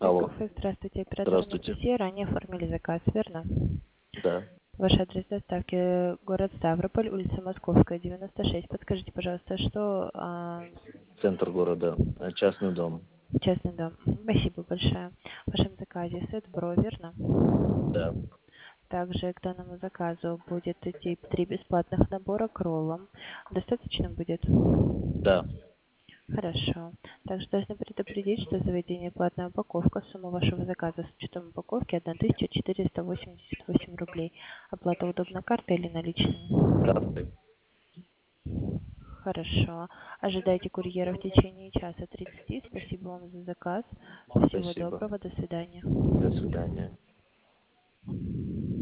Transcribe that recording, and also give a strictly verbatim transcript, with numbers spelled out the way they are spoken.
Алло. кафе. Здравствуйте, оператор Здравствуйте. Анастасия. Ранее оформили заказ, верно? Да. Ваш адрес доставки город Ставрополь, улица Московская, девяносто шесть. Подскажите, пожалуйста, что а, Центр города. э, Частный дом. частный дом. Спасибо большое. В вашем заказе сет Бро, верно? Да. Также к данному заказу будет идти три бесплатных набора к роллам. Достаточно будет? Да. Хорошо. Также должны предупредить, что заведение платная упаковка. Сумма вашего заказа с учетом упаковки тысяча четыреста восемьдесят восемь рублей. Оплата удобна картой или наличными? Карты. Хорошо. Ожидайте курьера в течение часа тридцати. Спасибо вам за заказ. Всего Спасибо. доброго. До свидания. До свидания.